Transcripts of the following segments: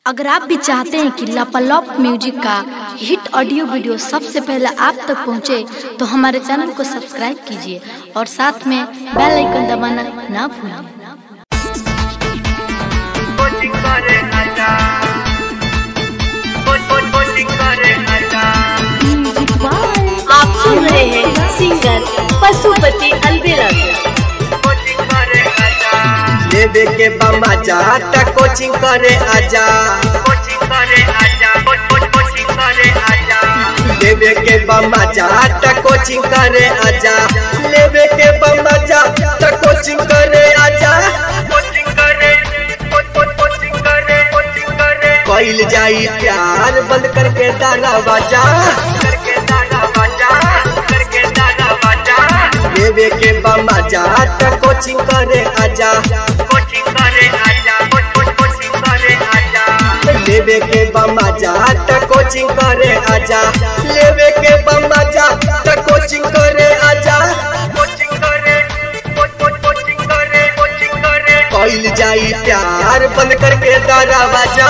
अगर आप भी चाहते हैं कि लापालॉप म्यूजिक का हिट ऑडियो वीडियो सबसे पहले आप तक पहुंचे, तो हमारे चैनल को सब्सक्राइब कीजिए और साथ में बेल आइकन दबाना ना भूलिए। आप सुन रहे हैं सिंगर पशुपति अलबेला। लेबे के बम्मा जा ता कोचिंग करे आजा, लेबे के बम्मा जा ता कोचिंग करे आजा, लेबे के बम्मा जा ता कोचिंग करे आजा। कइल जाई प्यार बंद करके दाना बाजा, लेबे के बम्मा जा ता कोचिंग करे आजा, लेबे के बम्मा जा ता कोचिंग करे आजा, लेबे के बम्मा जा ता कोचिंग करे आजा। कइल जाई प्यार बंद करके दाना बाजा,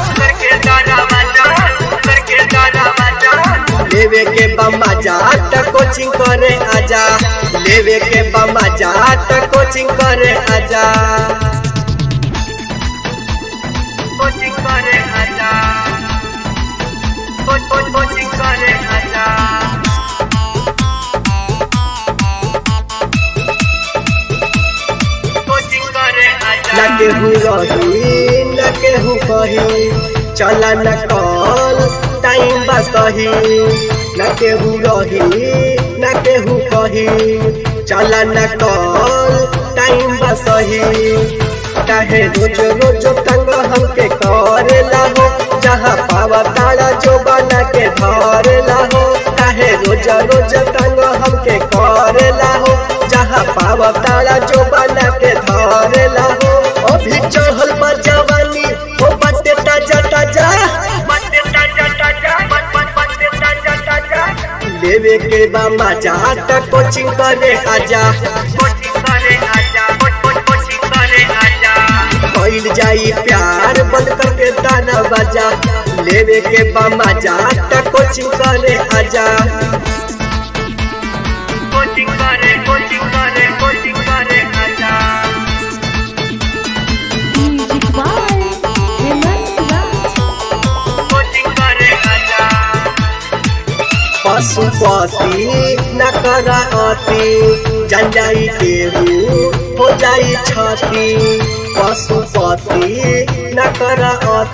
लेबे के बम्मा जा ता कोचिंग करे आजा, लेबे के बम्मा जा ता कोचिंग करे आजा। कोचिंग करे आजा, कोचिंग करे आजा। ना केहू रही ना केहू कही, चला न कॉल टाइम बा सही। ना केहू रही ना केहू कही, चला न कॉल टाइम बा सही। काहे रोज रोज तंग हमके करेला हो, जहाँ पावा तारा जो बना के धरेला हो। काहे रोज रोज तंग हमके करेला हो, जहाँ पावा तारा जो बना के धरेला हो। अभी चढ़ल बा जवानी हो बाटे ताजा ताजा, लेबे के बम्मा जा ता कोचिंग करे आजा, कइल जाई प्यार बंद करके दाना बाजा, लेबे के बम्मा जा ता कोचिंग करे आजा। कोचिंग करे आजा। पशुपति न करा अति, जान जाई केहू हो जाई छती। पशुपति न करा अति।